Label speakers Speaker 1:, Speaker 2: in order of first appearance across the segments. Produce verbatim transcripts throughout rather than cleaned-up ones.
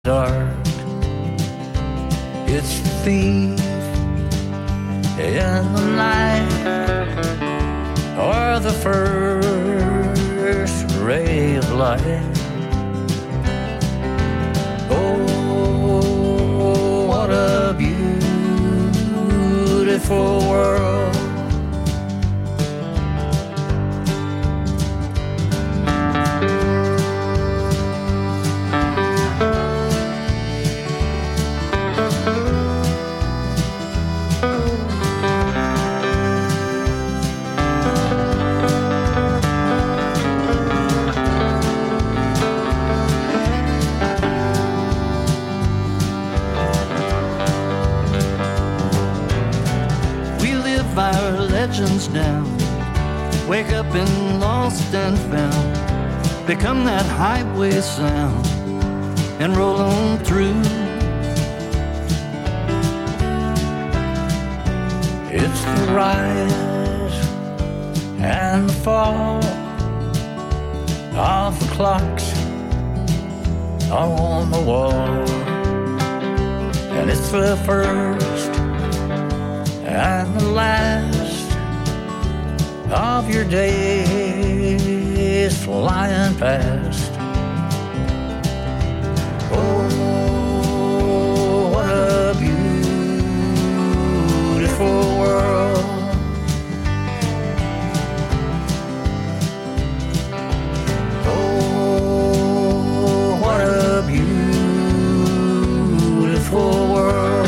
Speaker 1: dark. It's the thief in the night, or the first ray of light. Oh, what a beautiful world. Our legends down, wake up in lost and found, become that highway sound and roll on through. It's the rise and the fall of the clocks on the wall, and it's the first and the last of your days flying past. Oh, what a beautiful world. Oh, what a beautiful world.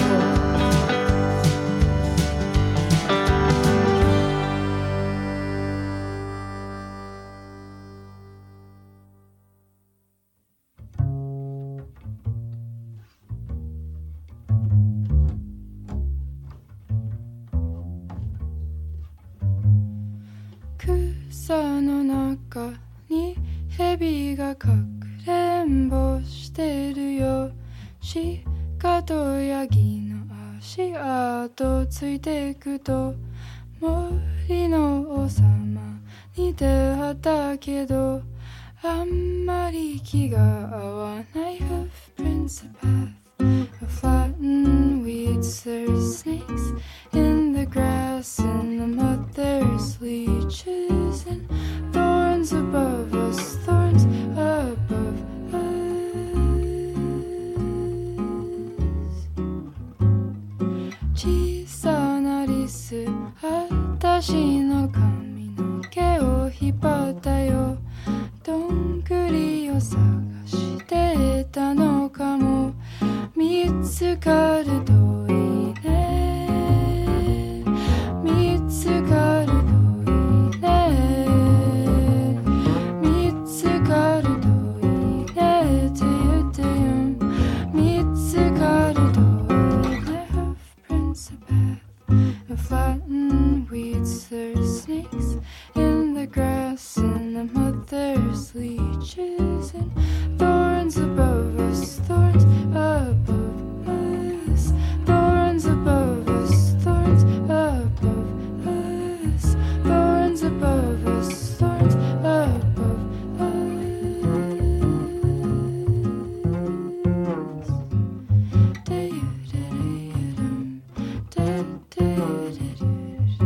Speaker 2: 草の中に蛇がかくれんぼしてるよ。鹿とヤギの足跡ついてくと森の王様に出会ったけどあんまり気が合わない Hoofprints a path of flattened weeds. There's snakes in the grass and the mud. There's leeches and thorns above us, thorns above us. 小さなリス、私の髪の毛を引っ張ったよ。どんぐりを探してたのかも。見つかるといいね。見つかるといいね。見つかるといいねって言ってよ。見つかるといいね。Hoofprints a path of flattened weeds. There's snakes in the grass and the mud. There's leeches and thorns above us, thorns above us, thorns above us, thorns above us, thorns above us, thorns above us. Da-da-da-dum, da-da-da-da-dum.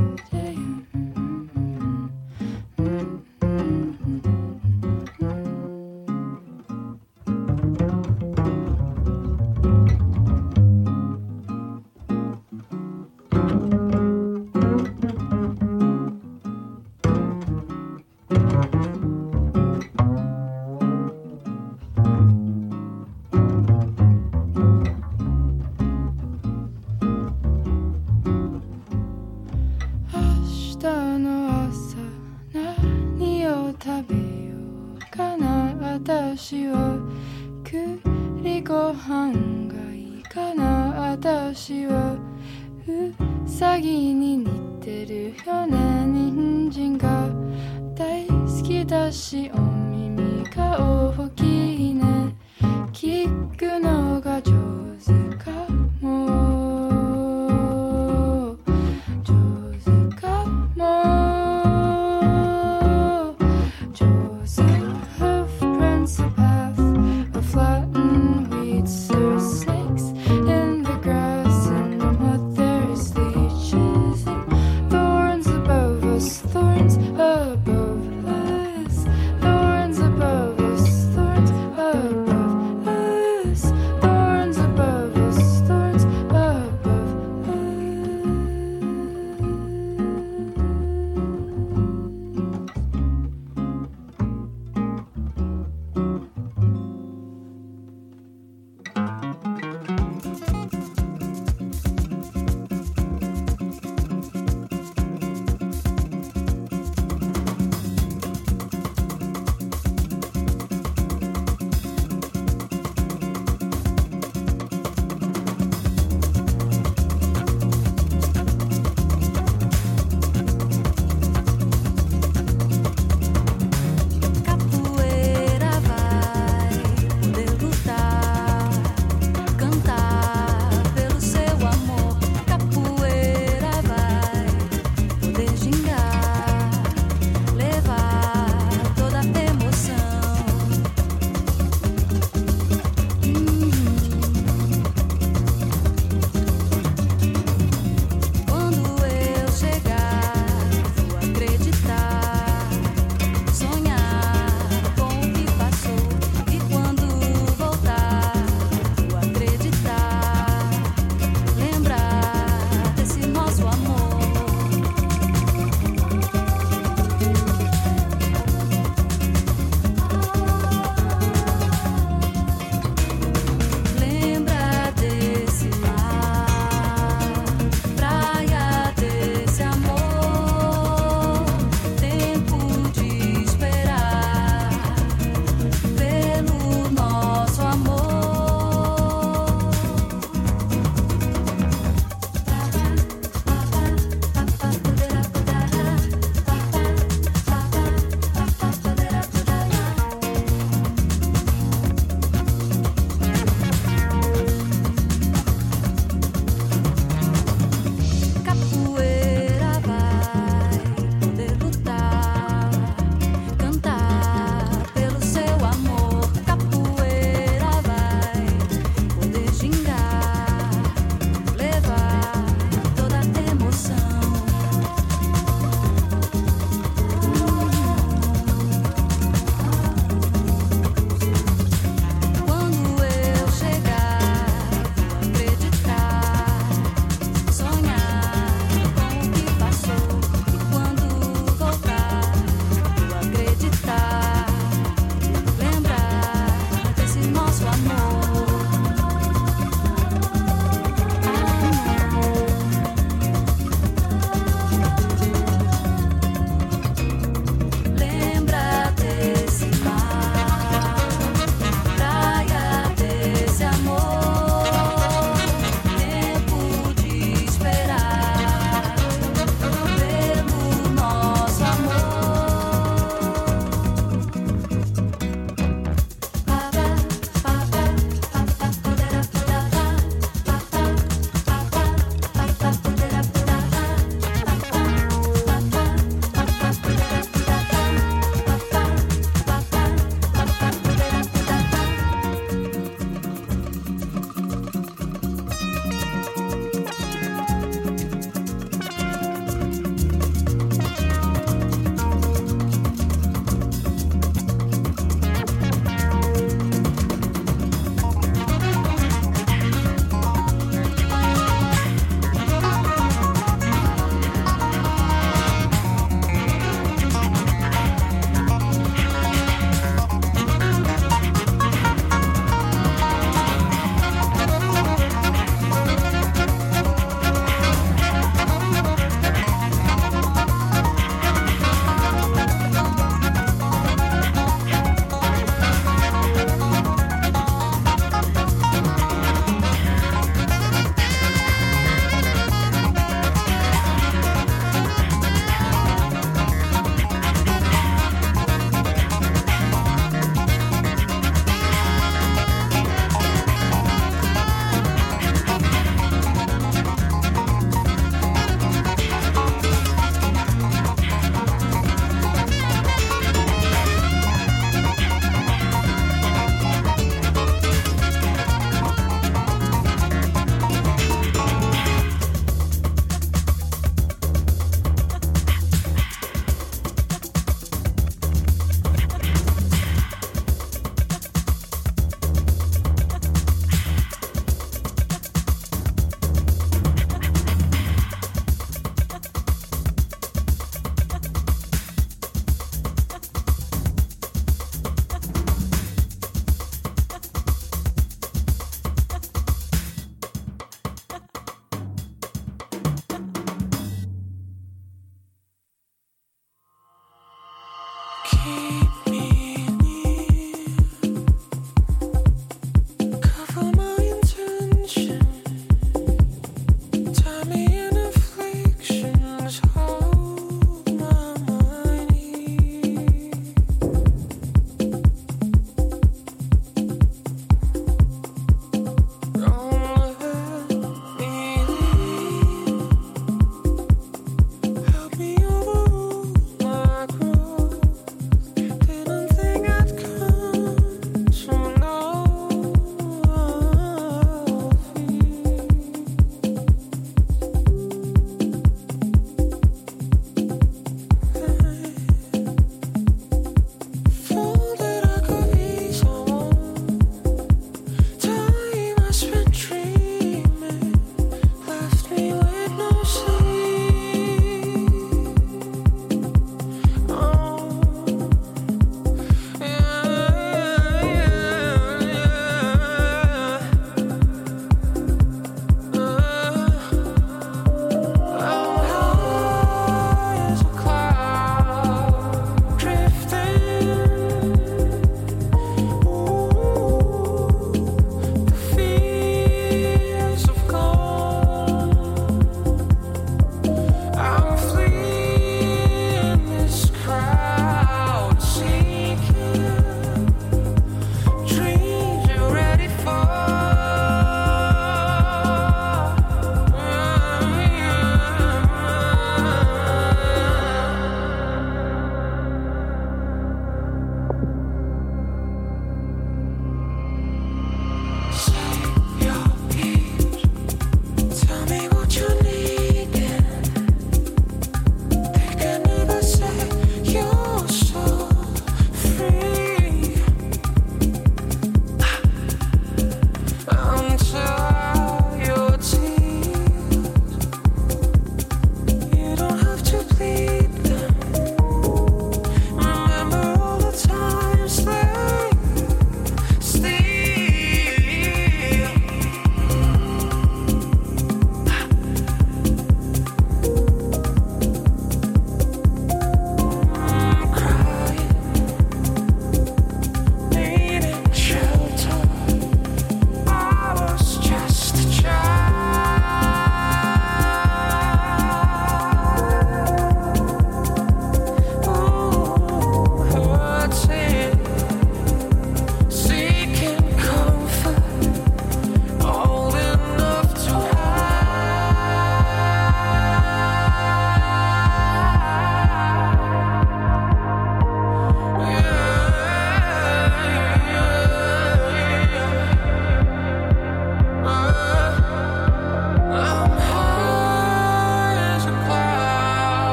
Speaker 2: 私は栗ご飯がいいかな。私はうさぎに似てるよね。人参が大好きだしお耳が大きいね。聞くのが上手かも。上手かも。上手。Hoofprints a path of flattened weeds.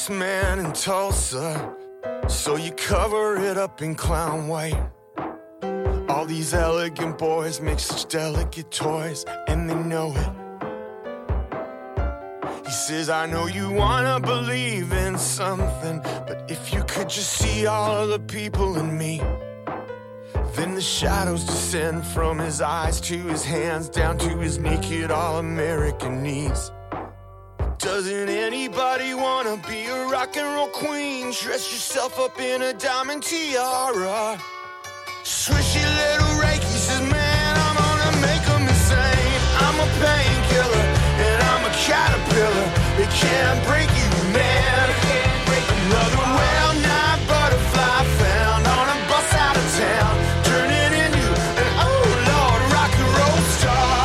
Speaker 3: spaceman in Tulsa, so you cover it up in clown white. All these elegant boys make such delicate toys, and they know it. He says, I know you wanna believe in something, but if you could just see all of the people in me. Then the shadows descend from his eyes to his hands, down to his naked all-American knees. Doesn't anybody wanna be a rock and roll queen? Dress yourself up in a diamond tiara. Swishy little Reiki says, man, I'm gonna make them insane. I'm a painkiller and I'm a caterpillar. It can't break you, man. Another well-known butterfly found on a bus out of town, turning into an oh Lord rock and roll star.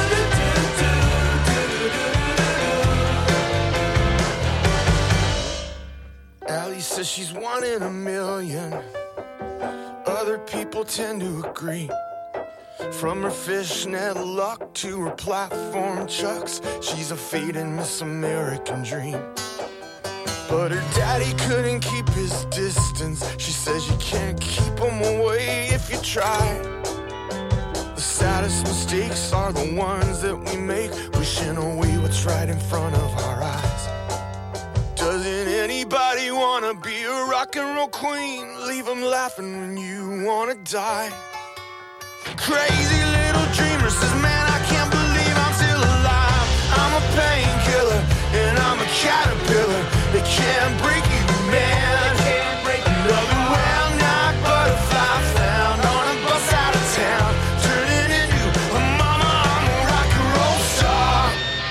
Speaker 3: Allie says she's one in a million. Other people tend to agree. From her fishnet luck to her platform chucks, she's a fading Miss American dream. But her daddy couldn't keep his distance. She says you can't keep him away if you try. The saddest mistakes are the ones that we make, wishing away what's right in front of our eyes. Doesn't anybody wanna be a rock and roll queen? Leave them laughing when you wanna die. Crazy little dreamer says, man, I can't believe I'm still alive. I'm a painkiller and I'm a caterpillar. They can't break you, man. Another well-known butterfly found on a bus out of town, turning into a mama, I'm a rock and roll star.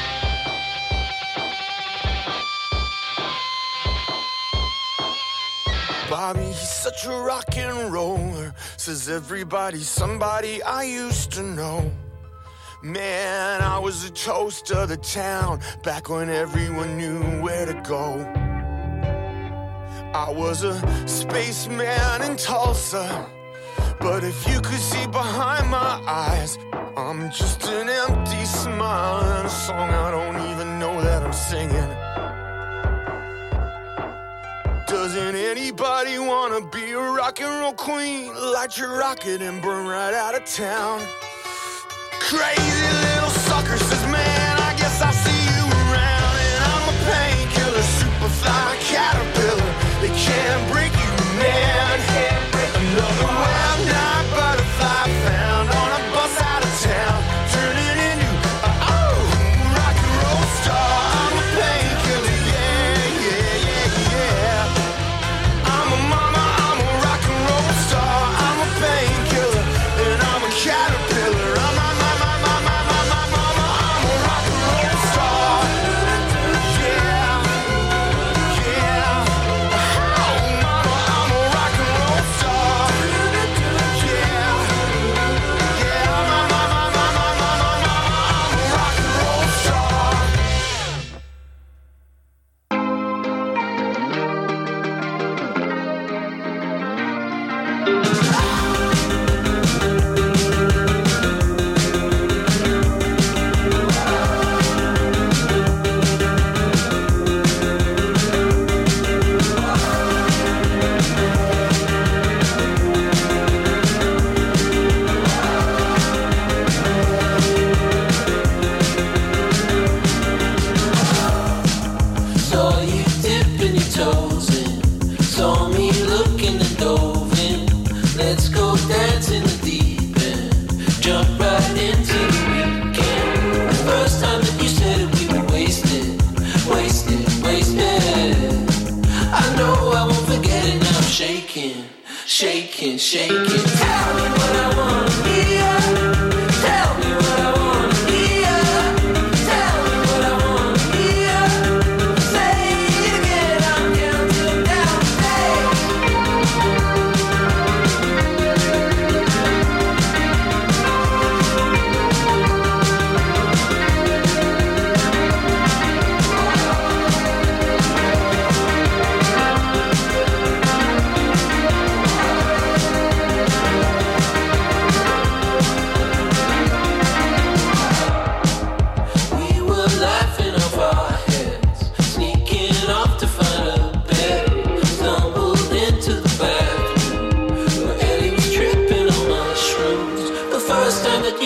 Speaker 3: Bobby, he's such a rock and roller. Says everybody's somebody I used to know. Man, I was a toast of the town back when everyone knew where to go. I was a spaceman in Tulsa, but if you could see behind my eyes, I'm just an empty smile and a song I don't even know that I'm singing. Doesn't anybody wanna be a rock and roll queen? Light your rocket and burn right out of town. Crazy little sucker says, man, I guess I see you around. And I'm a painkiller, superfly caterpillar. They can't break you, man. Another well-known butterfly found on a bus out of town, turning into a oh rock and roll star. I'm a painkiller, yeah, yeah, yeah, yeah. I'm a mama, I'm a rock and roll star. I'm a painkiller and I'm a caterpillar. I'm a mama, mama, mama, mama, I'm a rock and roll star. Yeah, yeah. Oh, mama, I'm a rock and roll star. Yeah, yeah. Mama, mama, mama, mama, mama, I'm a rock and roll star.
Speaker 4: Saw you dipping your toes in, saw me looking and dove in. Let's go dance in the deep end, jump right into the weekend. The first time that you said it, we were wasted, wasted, wasted. I know I won't forget it now. I'm shaking, shaking, shaking. Tell me what I wanna hear. Tell me what I wanna hear. Tell me what I wanna hear. Say it again, I'm counting down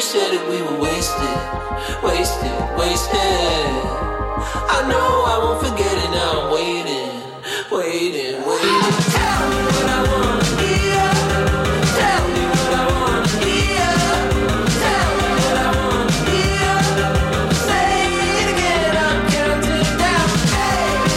Speaker 4: said that we were wasted, wasted, wasted. I know I won't forget it, now I'm waiting, waiting, waiting. Tell me what I wanna hear. Tell me what I wanna hear. Tell me what I wanna hear. Say it again, I'm counting down days.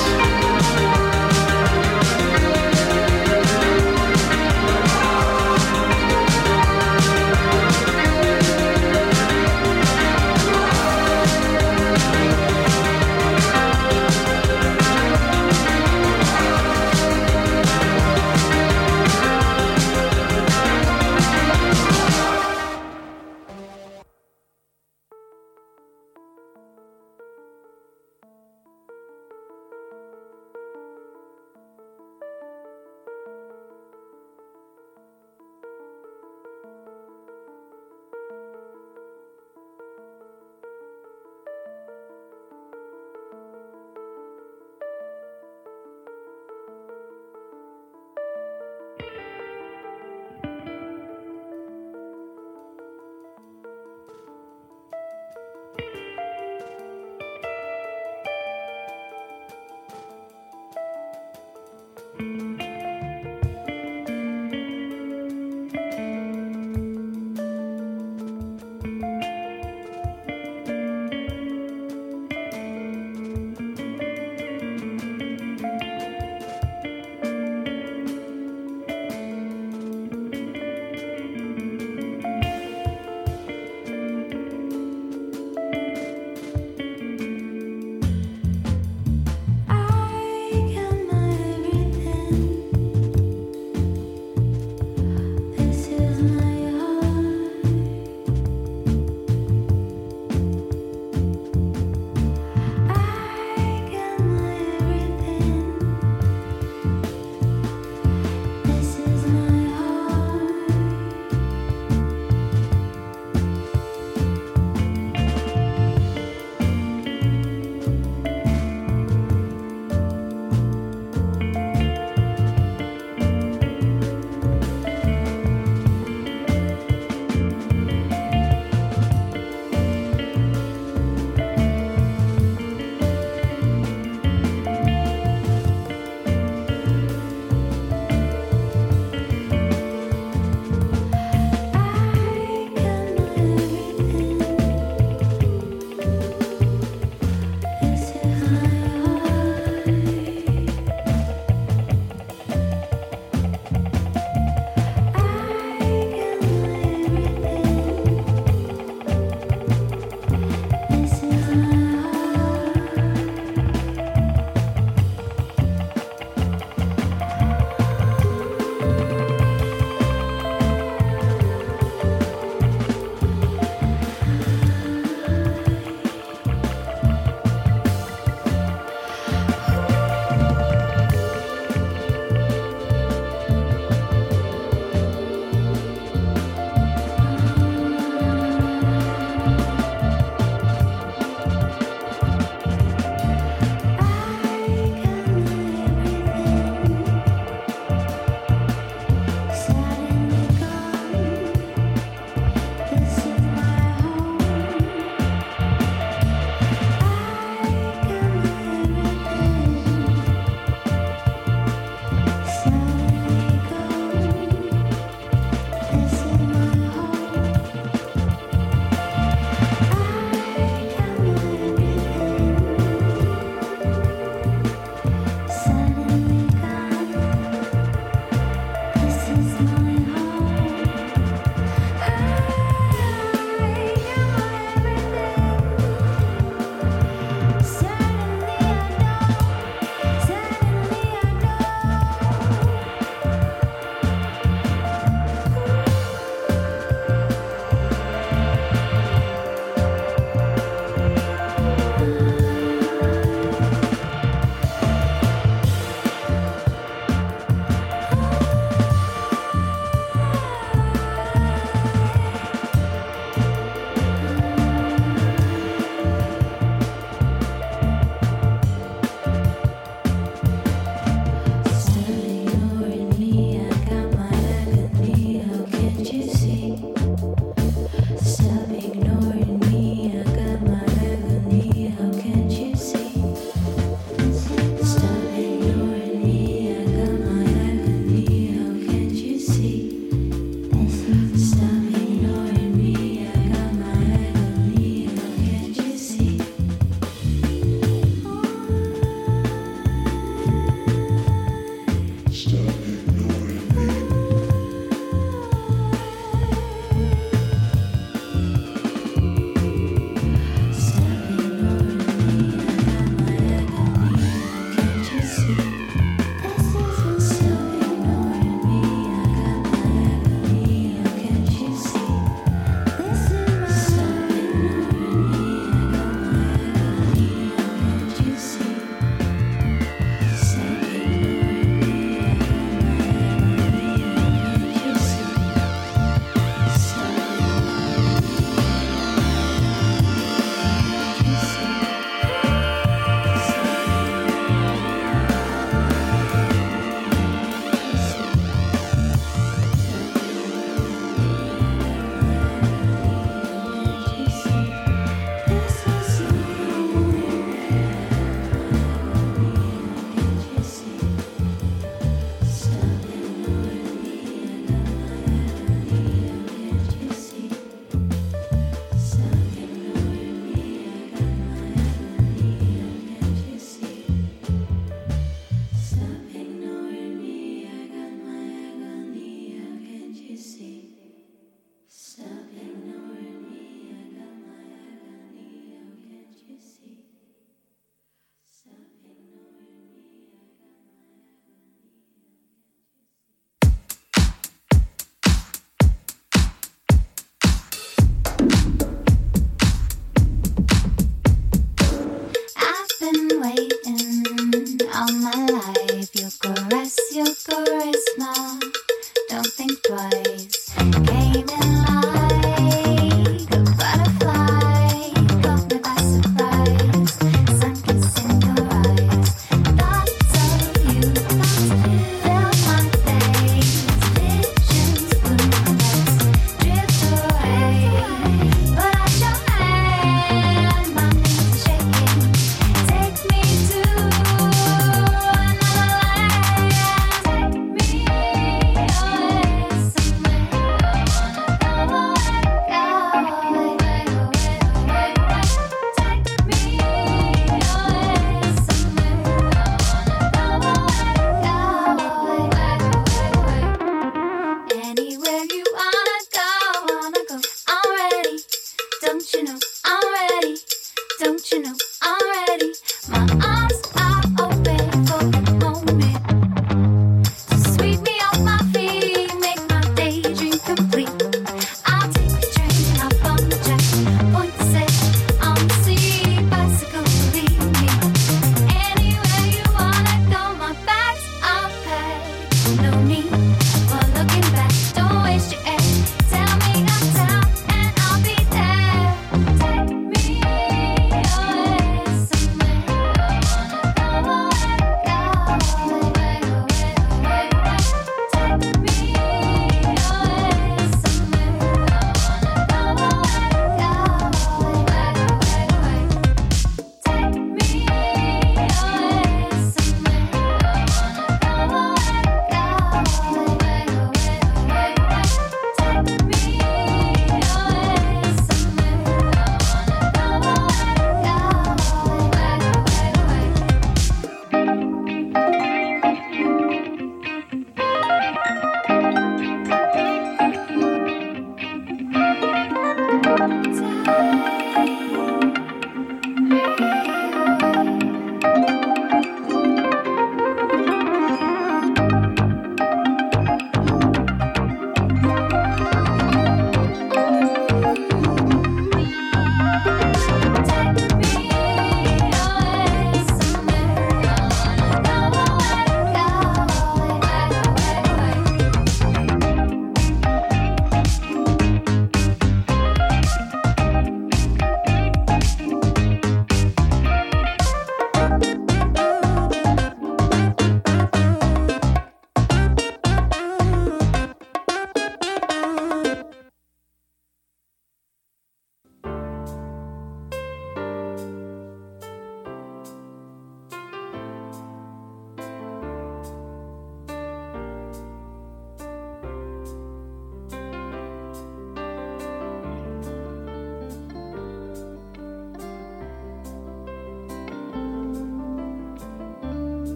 Speaker 5: Don't you know I'm ready? My arms are open for the moment. So sweep me off my feet, make my daydream complete. I'll take the train, hop on the jack, point to set on the sea. Bicycle, lead me anywhere you wanna go. My bags are packed, no need for looking back. Don't waste your air. Tell me uptown and I'll be there. Take me away.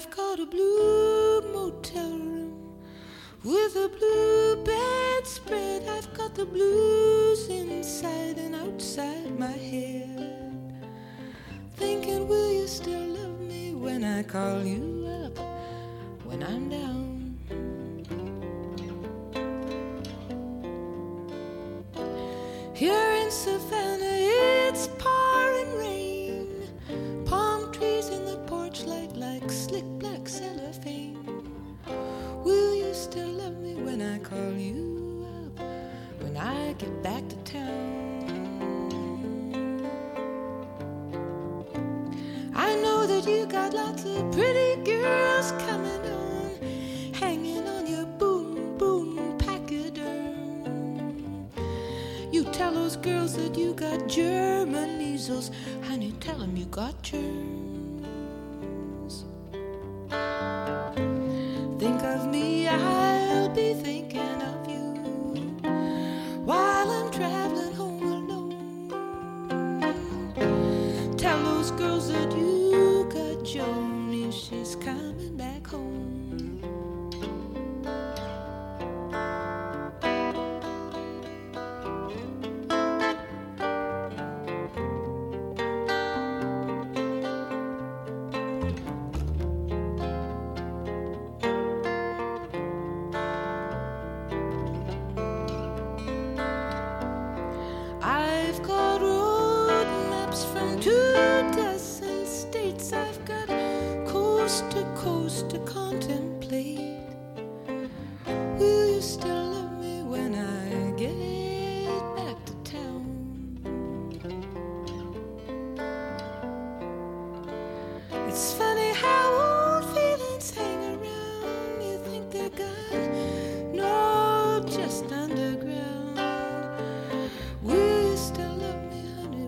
Speaker 6: I've got a blue motel room with a blue bedspread. I've got the blues inside and outside my head. Thinking, will you still love me when I call you up when I'm down? Here in Savannah, it's pouring rain. Palm trees in the porch light like slick black cellophane. Will you still love me when I call you up when I get back to town? I know that you got lots of pretty girls coming on, hanging on your boom boom pachyderm. You tell those girls that you got German measles, honey, tell them you got germs. Think of me, I'll be thinking of you while I'm traveling home alone. Tell those girls that you got Joni, she's coming back home. I've got road maps from two dozen states. I've got coast to coast to contemplate. Will you still love me when I get back to town? It's fine.